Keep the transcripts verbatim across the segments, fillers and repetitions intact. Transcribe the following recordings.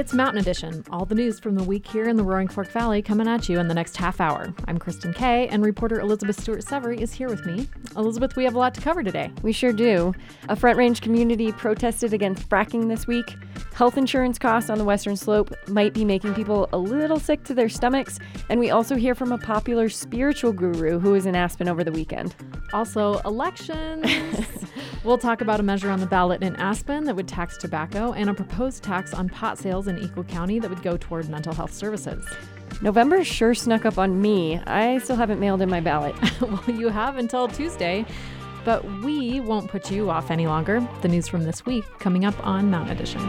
It's Mountain Edition, all the news from the week here in the Roaring Fork Valley coming at you in the next half hour. I'm Kristen Kay, and reporter Elizabeth Stewart-Severy is here with me. Elizabeth, we have a lot to cover today. We sure do. A Front Range community protested against fracking this week. Health insurance costs on the Western Slope might be making people a little sick to their stomachs. And we also hear from a popular spiritual guru who was in Aspen over the weekend. Also, elections. We'll talk about a measure on the ballot in Aspen that would tax tobacco and a proposed tax on pot sales in Eagle County that would go toward mental health services. November sure snuck up on me. I still haven't mailed in my ballot. Well, you have until Tuesday, but we won't put you off any longer. The news from this week coming up on Mountain Edition.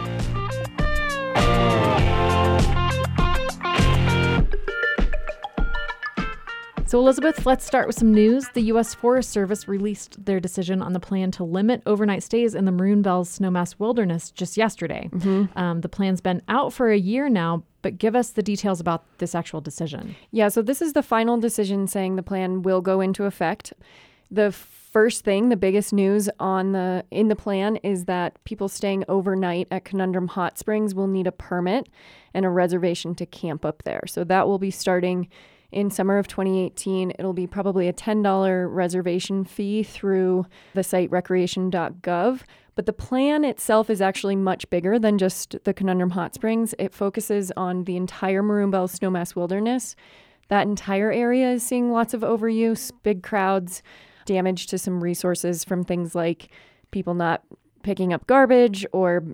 So, Elizabeth, let's start with some news. The U S Forest Service released their decision on the plan to limit overnight stays in the Maroon Bells Snowmass Wilderness just yesterday. Mm-hmm. Um, the plan's been out for a year now, but give us the details about this actual decision. Yeah, so this is the final decision saying the plan will go into effect. The first thing, the biggest news on the in the plan is that people staying overnight at Conundrum Hot Springs will need a permit and a reservation to camp up there. So that will be starting in summer of twenty eighteen. It'll be probably a ten dollars reservation fee through the site recreation dot gov. But the plan itself is actually much bigger than just the Conundrum Hot Springs. It focuses on the entire Maroon Bells Snowmass Wilderness. That entire area is seeing lots of overuse, big crowds, damage to some resources from things like people not picking up garbage or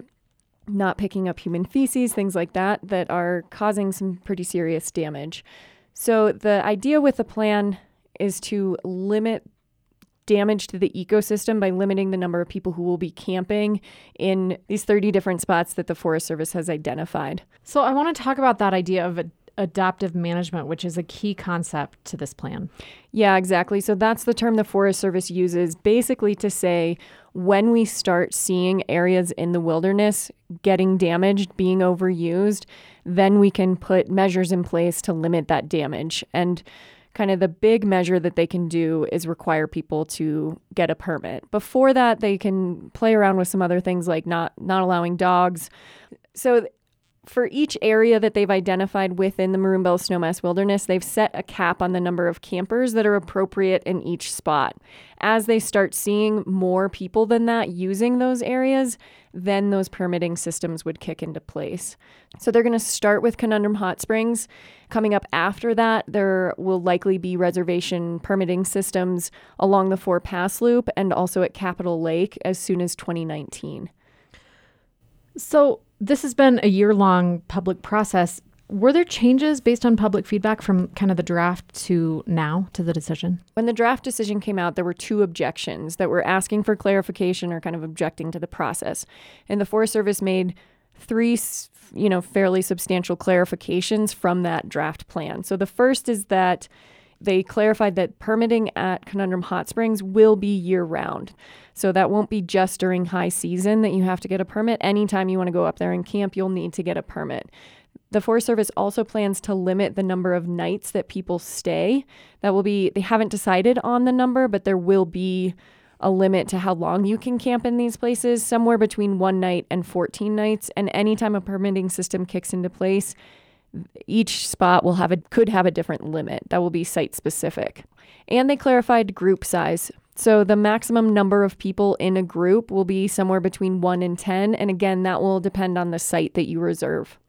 not picking up human feces, things like that, that are causing some pretty serious damage. So the idea with the plan is to limit damage to the ecosystem by limiting the number of people who will be camping in these thirty different spots that the Forest Service has identified. So I want to talk about that idea of ad- adaptive management, which is a key concept to this plan. Yeah, exactly. So that's the term the Forest Service uses basically to say when we start seeing areas in the wilderness getting damaged, being overused, then we can put measures in place to limit that damage. And kind of the big measure that they can do is require people to get a permit. Before that, they can play around with some other things like not not allowing dogs. So for each area that they've identified within the Maroon Bells Snowmass Wilderness, they've set a cap on the number of campers that are appropriate in each spot. As they start seeing more people than that using those areas, then those permitting systems would kick into place. So they're going to start with Conundrum Hot Springs. Coming up after that, there will likely be reservation permitting systems along the Four Pass Loop and also at Capitol Lake as soon as twenty nineteen. So this has been a year-long public process. Were there changes based on public feedback from kind of the draft to now, to the decision? When the draft decision came out, there were two objections that were asking for clarification or kind of objecting to the process. And the Forest Service made three, you know, fairly substantial clarifications from that draft plan. So the first is that they clarified that permitting at Conundrum Hot Springs will be year-round. So that won't be just during high season that you have to get a permit. Anytime you want to go up there and camp, you'll need to get a permit. The Forest Service also plans to limit the number of nights that people stay. That will be, they haven't decided on the number, but there will be a limit to how long you can camp in these places, somewhere between one night and fourteen nights. And anytime a permitting system kicks into place, each spot will have a could have a different limit that will be site specific. And they clarified group size. So the maximum number of people in a group will be somewhere between one and ten. And again, that will depend on the site that you reserve.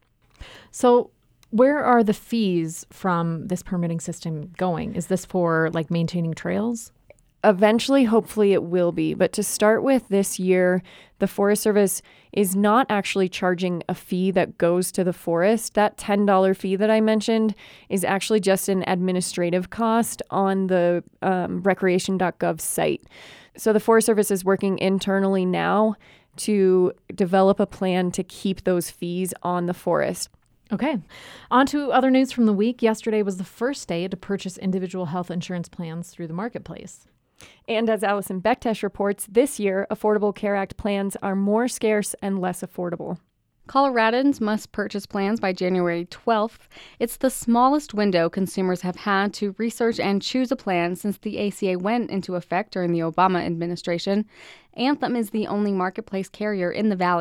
So where are the fees from this permitting system going? Is this for like maintaining trails? Eventually, hopefully it will be. But to start with this year, the Forest Service is not actually charging a fee that goes to the forest. That ten dollars fee that I mentioned is actually just an administrative cost on the um, recreation dot gov site. So the Forest Service is working internally now to develop a plan to keep those fees on the forest. Okay. On to other news from the week. Yesterday was the first day to purchase individual health insurance plans through the marketplace. And as Allison Bektesh reports, this year, Affordable Care Act plans are more scarce and less affordable. Coloradans must purchase plans by January twelfth. It's the smallest window consumers have had to research and choose a plan since the A C A went into effect during the Obama administration. Anthem is the only marketplace carrier in the Valley.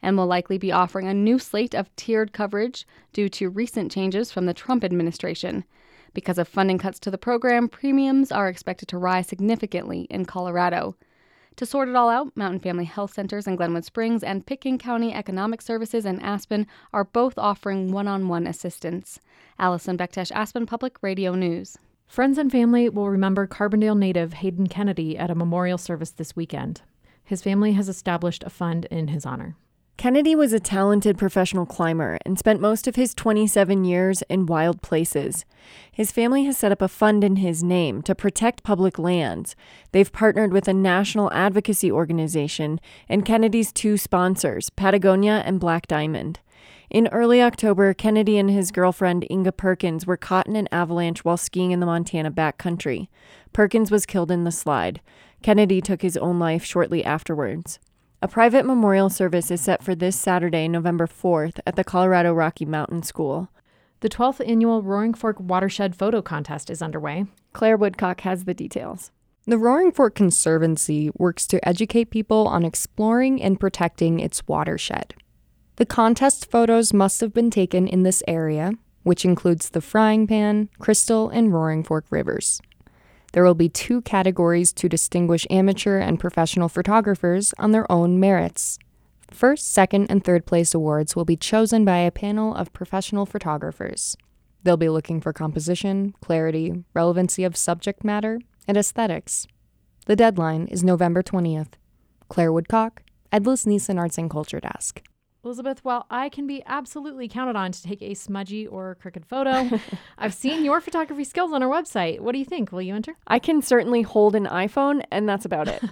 and will likely be offering a new slate of tiered coverage due to recent changes from the Trump administration. Because of funding cuts to the program, premiums are expected to rise significantly in Colorado. To sort it all out, Mountain Family Health Centers in Glenwood Springs and Pitkin County Economic Services in Aspen are both offering one-on-one assistance. Allison Bektesh, Aspen Public Radio News. Friends and family will remember Carbondale native Hayden Kennedy at a memorial service this weekend. His family has established a fund in his honor. Kennedy was a talented professional climber and spent most of his twenty-seven years in wild places. His family has set up a fund in his name to protect public lands. They've partnered with a national advocacy organization and Kennedy's two sponsors, Patagonia and Black Diamond. In early October, Kennedy and his girlfriend Inga Perkins were caught in an avalanche while skiing in the Montana backcountry. Perkins was killed in the slide. Kennedy took his own life shortly afterwards. A private memorial service is set for this Saturday, November fourth, at the Colorado Rocky Mountain School. The twelfth annual Roaring Fork Watershed Photo Contest is underway. Claire Woodcock has the details. The Roaring Fork Conservancy works to educate people on exploring and protecting its watershed. The contest photos must have been taken in this area, which includes the Frying Pan, Crystal, and Roaring Fork rivers. There will be two categories to distinguish amateur and professional photographers on their own merits. First, second, and third place awards will be chosen by a panel of professional photographers. They'll be looking for composition, clarity, relevancy of subject matter, and aesthetics. The deadline is November twentieth. Claire Woodcock, Edlis Neeson Arts and Culture Desk. Elizabeth, while I can be absolutely counted on to take a smudgy or crooked photo, I've seen your photography skills on our website. What do you think? Will you enter? I can certainly hold an iPhone, and that's about it.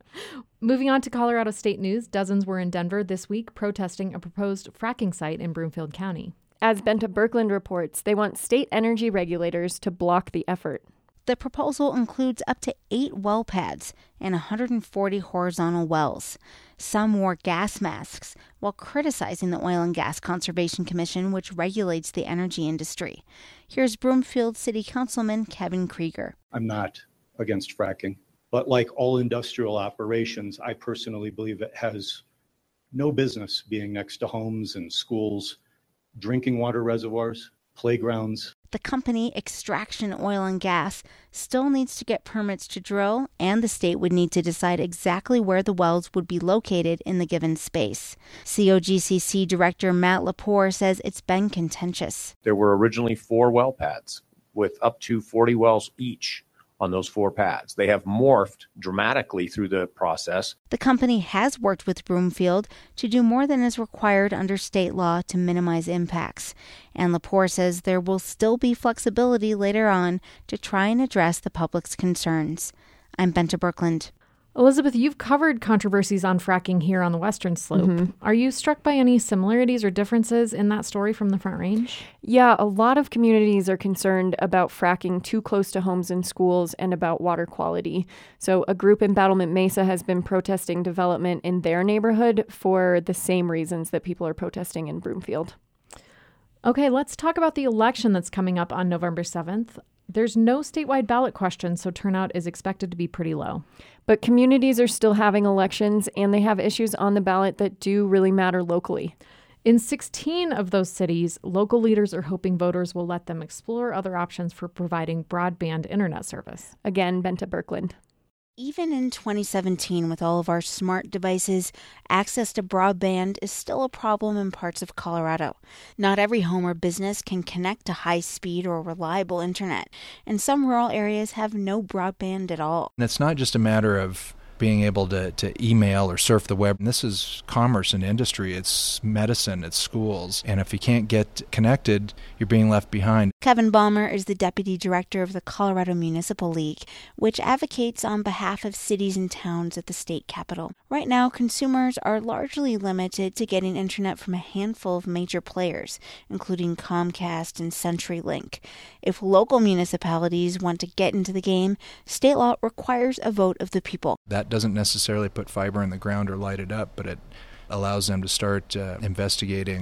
Moving on to Colorado state news, dozens were in Denver this week protesting a proposed fracking site in Broomfield County. As Benta Birkeland reports, they want state energy regulators to block the effort. The proposal includes up to eight well pads and one hundred forty horizontal wells. Some wore gas masks while criticizing the Oil and Gas Conservation Commission, which regulates the energy industry. Here's Broomfield City Councilman Kevin Krieger. I'm not against fracking, but like all industrial operations, I personally believe it has no business being next to homes and schools, drinking water reservoirs, playgrounds. The company, Extraction Oil and Gas, still needs to get permits to drill, and the state would need to decide exactly where the wells would be located in the given space. C O G C C Director Matt Lepore says it's been contentious. There were originally four well pads with up to forty wells each on those four pads. They have morphed dramatically through the process. The company has worked with Broomfield to do more than is required under state law to minimize impacts. And Lepore says there will still be flexibility later on to try and address the public's concerns. I'm Benta Birkeland. Elizabeth, you've covered controversies on fracking here on the Western Slope. Mm-hmm. Are you struck by any similarities or differences in that story from the Front Range? Yeah, a lot of communities are concerned about fracking too close to homes and schools and about water quality. So a group in Battlement Mesa has been protesting development in their neighborhood for the same reasons that people are protesting in Broomfield. Okay, let's talk about the election that's coming up on November seventh. There's no statewide ballot question, so turnout is expected to be pretty low. But communities are still having elections, and they have issues on the ballot that do really matter locally. In sixteen of those cities, local leaders are hoping voters will let them explore other options for providing broadband internet service. Again, Benta Birkeland. Even in twenty seventeen, with all of our smart devices, access to broadband is still a problem in parts of Colorado. Not every home or business can connect to high-speed or reliable internet, and some rural areas have no broadband at all. And it's not just a matter of being able to, to email or surf the web. And this is commerce and industry. It's medicine. It's schools. And if you can't get connected, you're being left behind. Kevin Balmer is the deputy director of the Colorado Municipal League, which advocates on behalf of cities and towns at the state capitol. Right now, consumers are largely limited to getting internet from a handful of major players, including Comcast and CenturyLink. If local municipalities want to get into the game, state law requires a vote of the people. That doesn't necessarily put fiber in the ground or light it up, but it allows them to start uh, investigating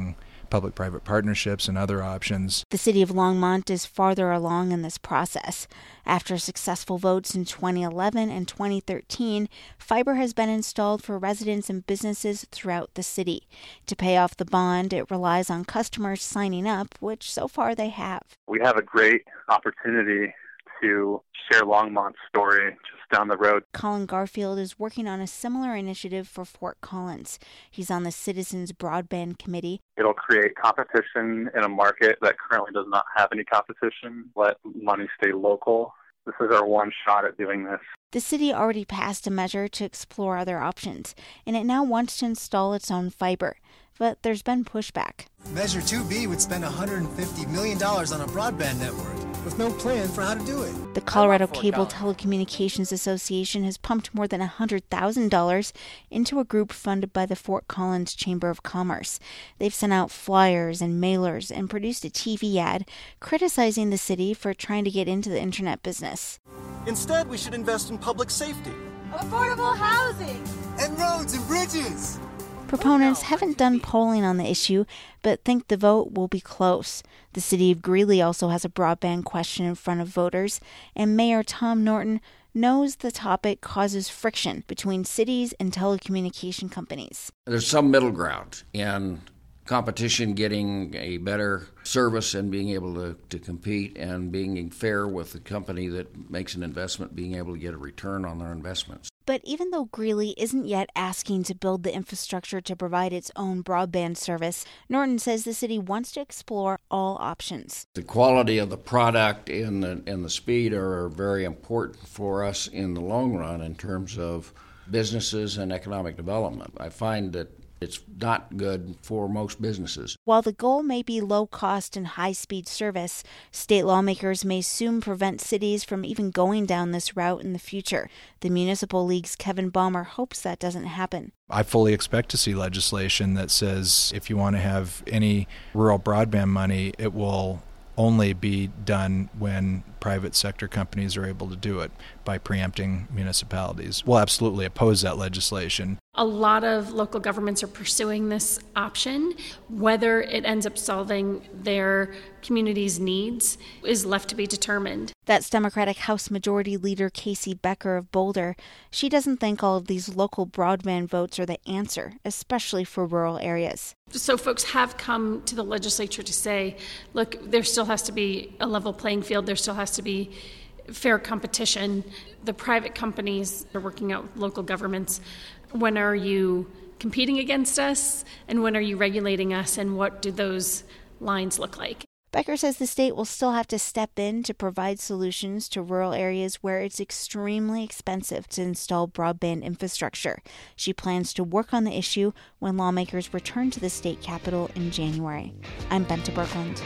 public-private partnerships and other options. The city of Longmont is farther along in this process. After successful votes in twenty eleven and twenty thirteen, fiber has been installed for residents and businesses throughout the city. To pay off the bond, it relies on customers signing up, which so far they have. We have a great opportunity to share Longmont's story just down the road. Colin Garfield is working on a similar initiative for Fort Collins. He's on the Citizens Broadband Committee. It'll create competition in a market that currently does not have any competition. Let money stay local. This is our one shot at doing this. The city already passed a measure to explore other options, and it now wants to install its own fiber. But there's been pushback. Measure two B would spend one hundred fifty million dollars on a broadband network with no plan for how to do it. The Colorado Cable Telecommunications Association has pumped more than one hundred thousand dollars into a group funded by the Fort Collins Chamber of Commerce. They've sent out flyers and mailers and produced a T V ad criticizing the city for trying to get into the internet business. Instead, we should invest in public safety, affordable housing, and roads and bridges. Proponents haven't done polling on the issue, but think the vote will be close. The city of Greeley also has a broadband question in front of voters, and Mayor Tom Norton knows the topic causes friction between cities and telecommunication companies. There's some middle ground in competition getting a better service and being able to, to compete and being fair with the company that makes an investment, being able to get a return on their investments. But even though Greeley isn't yet asking to build the infrastructure to provide its own broadband service, Norton says the city wants to explore all options. The quality of the product and the, and the speed are very important for us in the long run in terms of businesses and economic development. I find that it's not good for most businesses. While the goal may be low cost and high speed service, state lawmakers may soon prevent cities from even going down this route in the future. The Municipal League's Kevin Balmer hopes that doesn't happen. I fully expect to see legislation that says if you want to have any rural broadband money, it will only be done when private sector companies are able to do it by preempting municipalities. We'll absolutely oppose that legislation. A lot of local governments are pursuing this option. Whether it ends up solving their community's needs is left to be determined. That's Democratic House Majority Leader Casey Becker of Boulder. She doesn't think all of these local broadband votes are the answer, especially for rural areas. So folks have come to the legislature to say, look, there still has to be a level playing field. There still has to be fair competition. The private companies are working out with local governments. When are you competing against us, and when are you regulating us, and what do those lines look like? Becker says the state will still have to step in to provide solutions to rural areas where it's extremely expensive to install broadband infrastructure. She plans to work on the issue when lawmakers return to the state capitol in January. I'm Benta Berglund.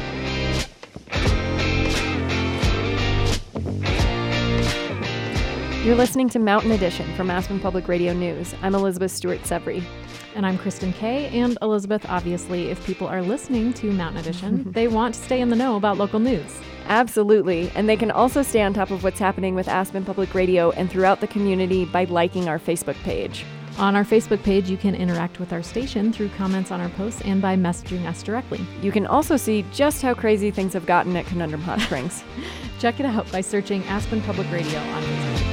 You're listening to Mountain Edition from Aspen Public Radio News. I'm Elizabeth Stewart-Sevry. And I'm Kristen Kay. And Elizabeth, obviously, if people are listening to Mountain Edition, they want to stay in the know about local news. Absolutely. And they can also stay on top of what's happening with Aspen Public Radio and throughout the community by liking our Facebook page. On our Facebook page, you can interact with our station through comments on our posts and by messaging us directly. You can also see just how crazy things have gotten at Conundrum Hot Springs. Check it out by searching Aspen Public Radio on Facebook.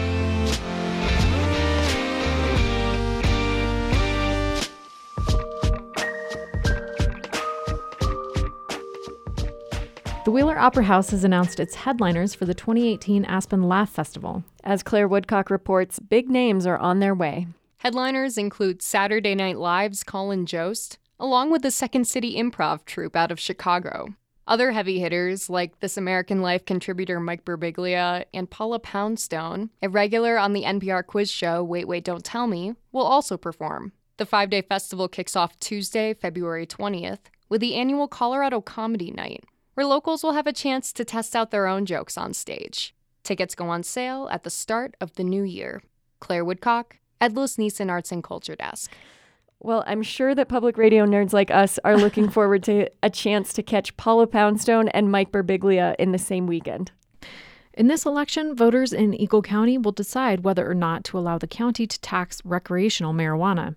The Wheeler Opera House has announced its headliners for the twenty eighteen Aspen Laugh Festival. As Claire Woodcock reports, big names are on their way. Headliners include Saturday Night Live's Colin Jost, along with the Second City Improv Troupe out of Chicago. Other heavy hitters, like This American Life contributor Mike Birbiglia and Paula Poundstone, a regular on the N P R quiz show Wait, Wait, Don't Tell Me, will also perform. The five-day festival kicks off Tuesday, February twentieth, with the annual Colorado Comedy Night, where locals will have a chance to test out their own jokes on stage. Tickets go on sale at the start of the new year. Claire Woodcock, Edlis Neeson Arts and Culture Desk. Well, I'm sure that public radio nerds like us are looking forward to a chance to catch Paula Poundstone and Mike Birbiglia in the same weekend. In this election, voters in Eagle County will decide whether or not to allow the county to tax recreational marijuana.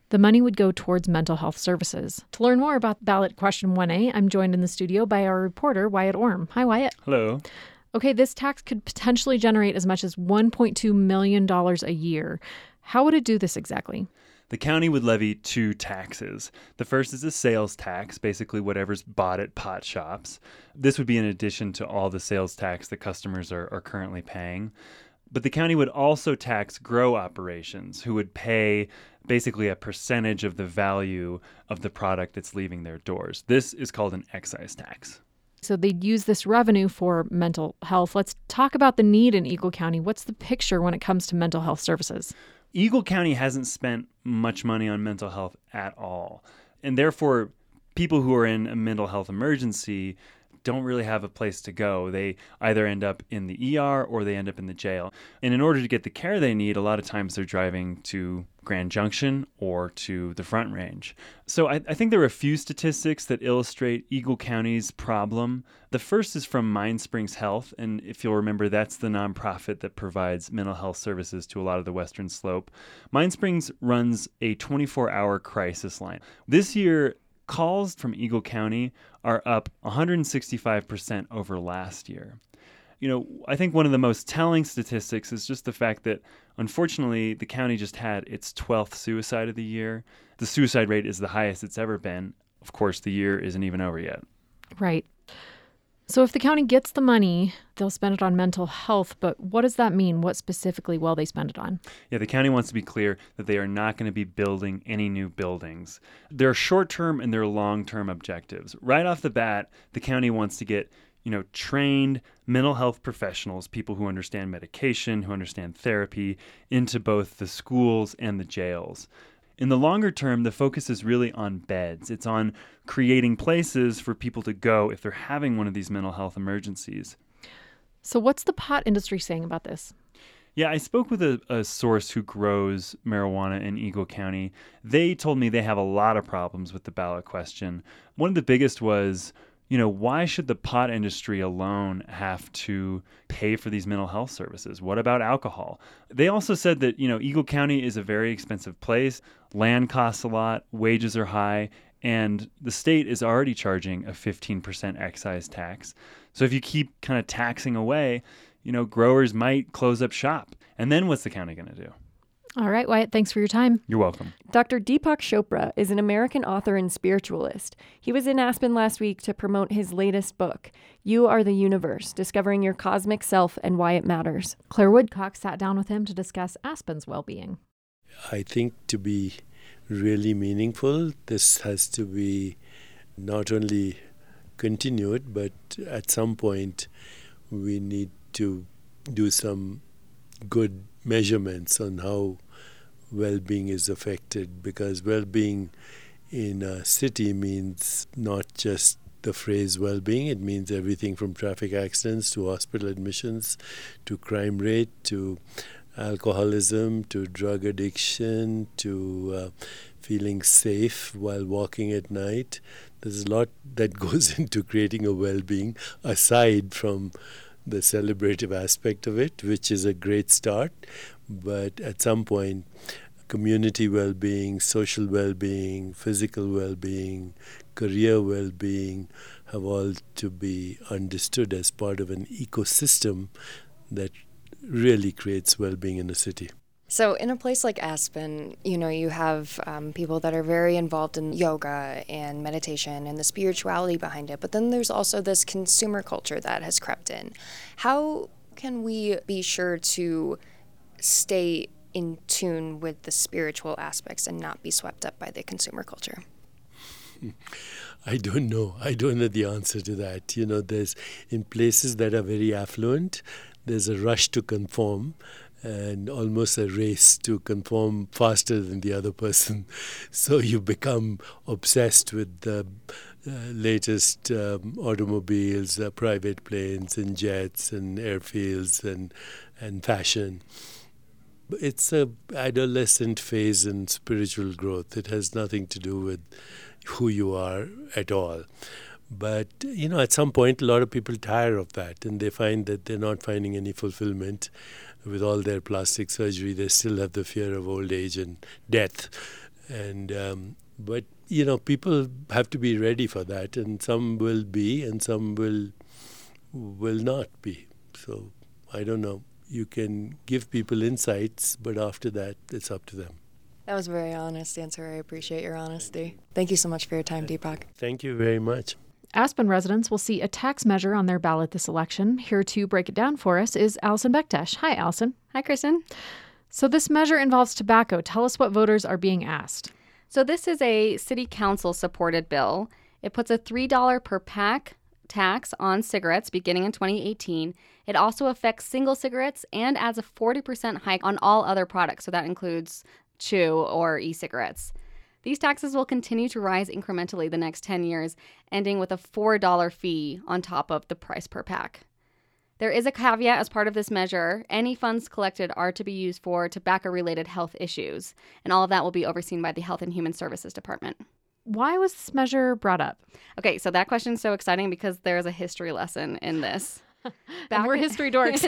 The money would go towards mental health services. To learn more about ballot question one A, I'm joined in the studio by our reporter, Wyatt Orm. Hi, Wyatt. Hello. Okay, this tax could potentially generate as much as one point two million dollars a year. How would it do this exactly? The county would levy two taxes. The first is a sales tax, basically whatever's bought at pot shops. This would be in addition to all the sales tax that customers are, are currently paying. But the county would also tax grow operations, who would pay basically a percentage of the value of the product that's leaving their doors. This is called an excise tax. So they'd use this revenue for mental health. Let's talk about the need in Eagle County. What's the picture when it comes to mental health services? Eagle County hasn't spent much money on mental health at all. And therefore, people who are in a mental health emergency don't really have a place to go. They either end up in the E R or they end up in the jail. And in order to get the care they need, a lot of times they're driving to Grand Junction or to the Front Range. So I, I think there are a few statistics that illustrate Eagle County's problem. The first is from Mind Springs Health, and if you'll remember, that's the nonprofit that provides mental health services to a lot of the Western Slope. Mind Springs runs a twenty-four hour crisis line. This year, calls from Eagle County are up one hundred sixty-five percent over last year. You know, I think one of the most telling statistics is just the fact that, unfortunately, the county just had its twelfth suicide of the year. The suicide rate is the highest it's ever been. Of course, the year isn't even over yet. Right. So if the county gets the money, they'll spend it on mental health. But what does that mean? What specifically will they spend it on? Yeah, the county wants to be clear that they are not going to be building any new buildings. There are short-term and there are long-term objectives. Right off the bat, the county wants to get, you know, trained mental health professionals, people who understand medication, who understand therapy, into both the schools and the jails. In the longer term, the focus is really on beds. It's on creating places for people to go if they're having one of these mental health emergencies. So what's the pot industry saying about this? Yeah, I spoke with a, a source who grows marijuana in Eagle County. They told me they have a lot of problems with the ballot question. One of the biggest was, you know, why should the pot industry alone have to pay for these mental health services? What about alcohol? They also said that, you know, Eagle County is a very expensive place. Land costs a lot, wages are high, and the state is already charging a fifteen percent excise tax. So if you keep kind of taxing away, you know, growers might close up shop. And then what's the county going to do? All right, Wyatt, thanks for your time. You're welcome. Doctor Deepak Chopra is an American author and spiritualist. He was in Aspen last week to promote his latest book, You Are the Universe, Discovering Your Cosmic Self and Why It Matters. Claire Woodcock sat down with him to discuss Aspen's well-being. I think to be really meaningful, this has to be not only continued, but at some point we need to do some good measurements on how well-being is affected, because well-being in a city means not just the phrase well-being, it means everything from traffic accidents to hospital admissions to crime rate to alcoholism to drug addiction to uh, feeling safe while walking at night. There's a lot that goes into creating a well-being aside from the celebrative aspect of it, which is a great start. But at some point, community well-being, social well-being, physical well-being, career well-being have all to be understood as part of an ecosystem that really creates well-being in a city. So in a place like Aspen, you know, you have um, people that are very involved in yoga and meditation and the spirituality behind it. But then there's also this consumer culture that has crept in. How can we be sure to stay in tune with the spiritual aspects and not be swept up by the consumer culture? I don't know. I don't know the answer to that. You know, there's in places that are very affluent, there's a rush to conform and almost a race to conform faster than the other person. So you become obsessed with the uh, latest um, automobiles, uh, private planes and jets and airfields and, and fashion. It's a adolescent phase in spiritual growth. It has nothing to do with who you are at all. But, you know, at some point, a lot of people tire of that and they find that they're not finding any fulfillment. With all their plastic surgery, they still have the fear of old age and death. And um, but you know, people have to be ready for that, and some will be, and some will will not be. So I don't know. You can give people insights, but after that, it's up to them. That was a very honest answer. I appreciate your honesty. Thank you so much for your time, Deepak. Thank you very much. Aspen residents will see a tax measure on their ballot this election. Here to break it down for us is Allison Bektesh. Hi, Allison. Hi, Kristen. So this measure involves tobacco. Tell us what voters are being asked. So this is a city council supported bill. It puts a three dollars per pack tax on cigarettes beginning in twenty eighteen. It also affects single cigarettes and adds a forty percent hike on all other products. So that includes chew or e-cigarettes. These taxes will continue to rise incrementally the next ten years, ending with a four dollars fee on top of the price per pack. There is a caveat as part of this measure. Any funds collected are to be used for tobacco-related health issues, and all of that will be overseen by the Health and Human Services Department. Why was this measure brought up? Okay, so that question is so exciting because there is a history lesson in this. Back we're in, history dorks.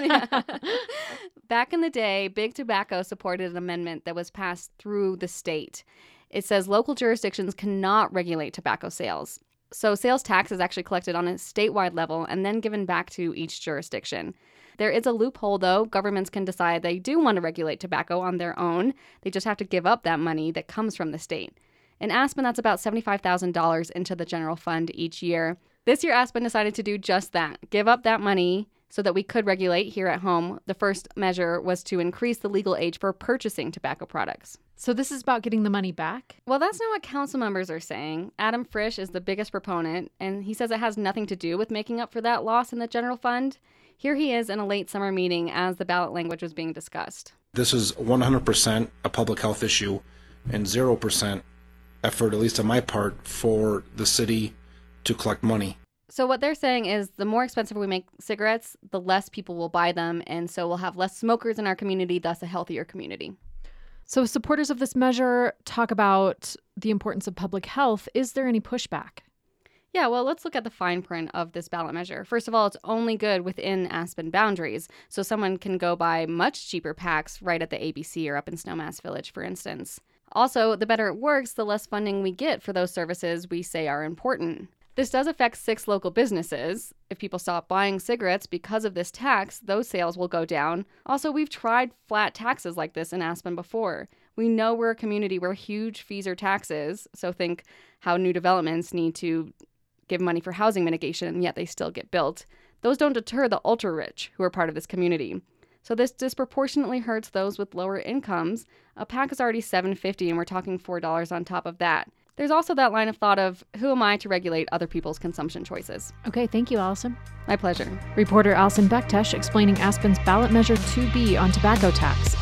Back in the day, Big Tobacco supported an amendment that was passed through the state. It says local jurisdictions cannot regulate tobacco sales. So sales tax is actually collected on a statewide level and then given back to each jurisdiction. There is a loophole, though. Governments can decide they do want to regulate tobacco on their own. They just have to give up that money that comes from the state. In Aspen, that's about seventy-five thousand dollars into the general fund each year. This year, Aspen decided to do just that, give up that money so that we could regulate here at home. The first measure was to increase the legal age for purchasing tobacco products. So this is about getting the money back? Well, that's not what council members are saying. Adam Frisch is the biggest proponent, and he says it has nothing to do with making up for that loss in the general fund. Here he is in a late summer meeting as the ballot language was being discussed. This is one hundred percent a public health issue and zero percent effort, at least on my part, for the city to collect money. So what they're saying is the more expensive we make cigarettes, the less people will buy them, and so we'll have less smokers in our community, thus a healthier community. So supporters of this measure talk about the importance of public health. Is there any pushback? Yeah, well, let's look at the fine print of this ballot measure. First of all, it's only good within Aspen boundaries, so someone can go buy much cheaper packs right at the A B C or up in Snowmass Village, for instance. Also, the better it works, the less funding we get for those services we say are important. This does affect six local businesses. If people stop buying cigarettes because of this tax, those sales will go down. Also, we've tried flat taxes like this in Aspen before. We know we're a community where huge fees are taxes, so think how new developments need to give money for housing mitigation, and yet they still get built. Those don't deter the ultra-rich who are part of this community. So this disproportionately hurts those with lower incomes. A pack is already seven dollars and fifty cents, and we're talking four dollars on top of that. There's also that line of thought of, who am I to regulate other people's consumption choices? Okay, thank you, Allison. My pleasure. Reporter Allison Bektesh explaining Aspen's ballot measure two B on tobacco tax.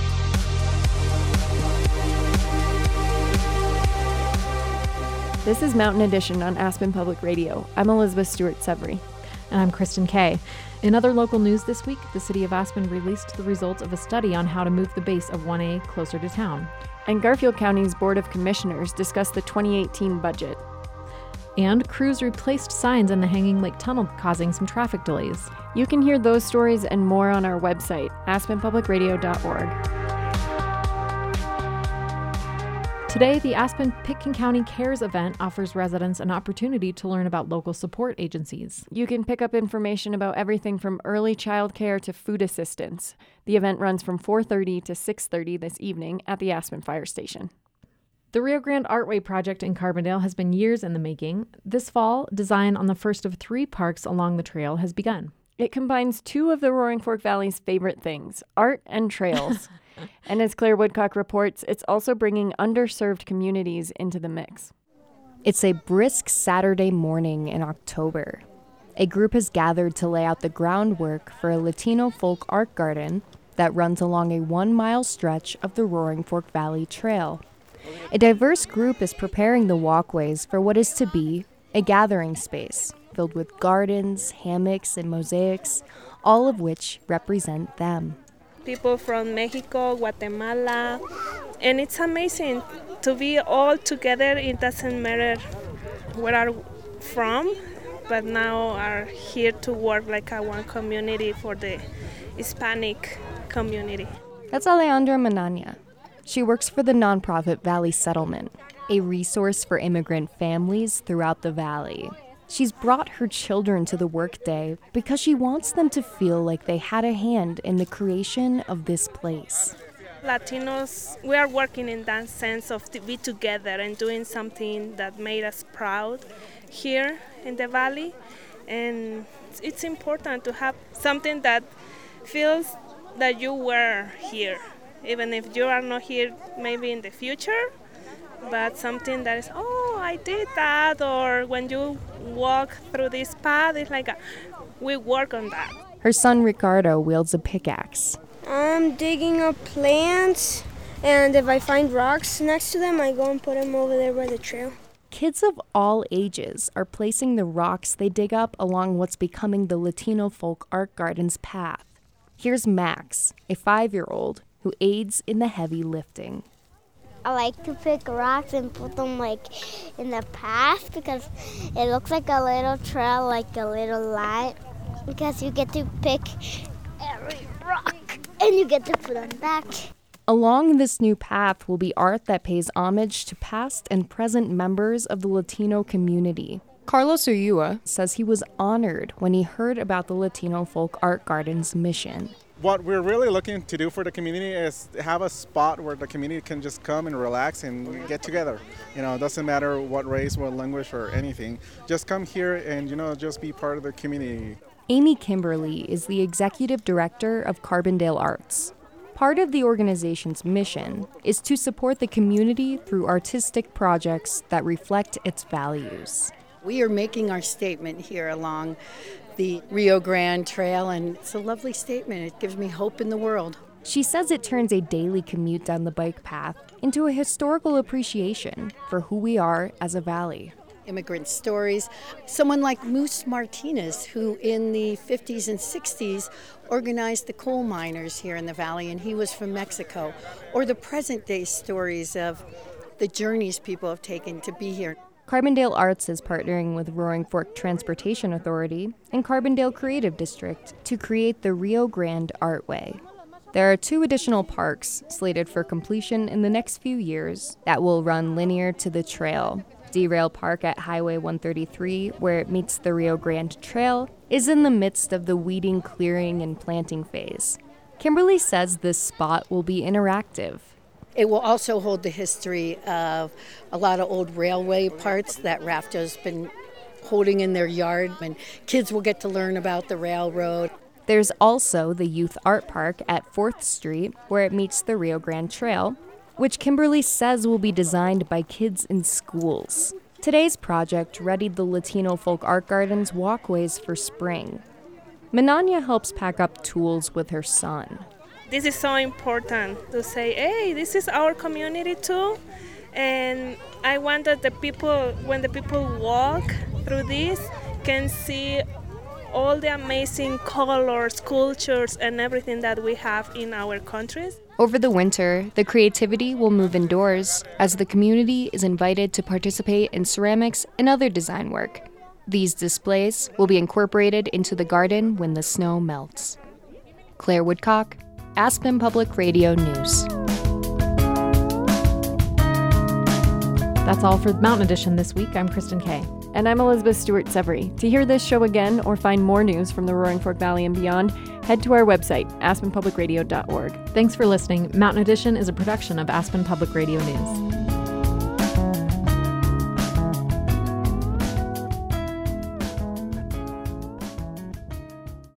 This is Mountain Edition on Aspen Public Radio. I'm Elizabeth Stewart-Severy. And I'm Kristen Kay. In other local news this week, the city of Aspen released the results of a study on how to move the base of one A closer to town. And Garfield County's Board of Commissioners discussed the twenty eighteen budget. And crews replaced signs in the Hanging Lake Tunnel, causing some traffic delays. You can hear those stories and more on our website, aspen public radio dot org. Today, the Aspen Pitkin County Cares event offers residents an opportunity to learn about local support agencies. You can pick up information about everything from early child care to food assistance. The event runs from four thirty to six thirty this evening at the Aspen Fire Station. The Rio Grande Artway project in Carbondale has been years in the making. This fall, design on the first of three parks along the trail has begun. It combines two of the Roaring Fork Valley's favorite things, art and trails. And as Claire Woodcock reports, it's also bringing underserved communities into the mix. It's a brisk Saturday morning in October. A group has gathered to lay out the groundwork for a Latino folk art garden that runs along a one-mile stretch of the Roaring Fork Valley Trail. A diverse group is preparing the walkways for what is to be a gathering space filled with gardens, hammocks, and mosaics, all of which represent them. People from Mexico, Guatemala, and it's amazing to be all together. It doesn't matter where are from, but now are here to work like a one community for the Hispanic community. That's Alejandra Manana. She works for the nonprofit Valley Settlement, a resource for immigrant families throughout the valley. She's brought her children to the workday because she wants them to feel like they had a hand in the creation of this place. Latinos, we are working in that sense of to be together and doing something that made us proud here in the valley. And it's important to have something that feels that you were here, even if you are not here maybe in the future, but something that is, oh, I did that, or when you walk through this path, it's like a, we work on that. Her son Ricardo wields a pickaxe. I'm digging up plants, and if I find rocks next to them, I go and put them over there by the trail. Kids of all ages are placing the rocks they dig up along what's becoming the Latino Folk Art Garden's path. Here's Max, a five-year-old, who aids in the heavy lifting. I like to pick rocks and put them like in the path because it looks like a little trail, like a little line, because you get to pick every rock and you get to put them back. Along this new path will be art that pays homage to past and present members of the Latino community. Carlos Ulloa says he was honored when he heard about the Latino Folk Art Garden's mission. What we're really looking to do for the community is have a spot where the community can just come and relax and get together. You know, it doesn't matter what race, what language, or anything. Just come here and, you know, just be part of the community. Amy Kimberly is the executive director of Carbondale Arts. Part of the organization's mission is to support the community through artistic projects that reflect its values. We are making our statement here along the Rio Grande Trail, and it's a lovely statement. It gives me hope in the world. She says it turns a daily commute down the bike path into a historical appreciation for who we are as a valley. Immigrant stories. Someone like Moose Martinez, who in the fifties and sixties organized the coal miners here in the valley, and he was from Mexico. Or the present day stories of the journeys people have taken to be here. Carbondale Arts is partnering with Roaring Fork Transportation Authority and Carbondale Creative District to create the Rio Grande Artway. There are two additional parks slated for completion in the next few years that will run linear to the trail. Derail Park at Highway one thirty-three, where it meets the Rio Grande Trail, is in the midst of the weeding, clearing, and planting phase. Kimberly says this spot will be interactive. It will also hold the history of a lot of old railway parts that Rafto's been holding in their yard, and kids will get to learn about the railroad. There's also the Youth Art Park at fourth Street, where it meets the Rio Grande Trail, which Kimberly says will be designed by kids in schools. Today's project readied the Latino Folk Art Garden's walkways for spring. Mananya helps pack up tools with her son. This is so important to say, hey, this is our community too. And I want that the people, when the people walk through this, can see all the amazing colors, cultures, and everything that we have in our countries. Over the winter, the creativity will move indoors as the community is invited to participate in ceramics and other design work. These displays will be incorporated into the garden when the snow melts. Claire Woodcock, Aspen Public Radio News. That's all for Mountain Edition this week. I'm Kristen Kay. And I'm Elizabeth Stewart-Severy. To hear this show again or find more news from the Roaring Fork Valley and beyond, head to our website, aspen public radio dot org. Thanks for listening. Mountain Edition is a production of Aspen Public Radio News.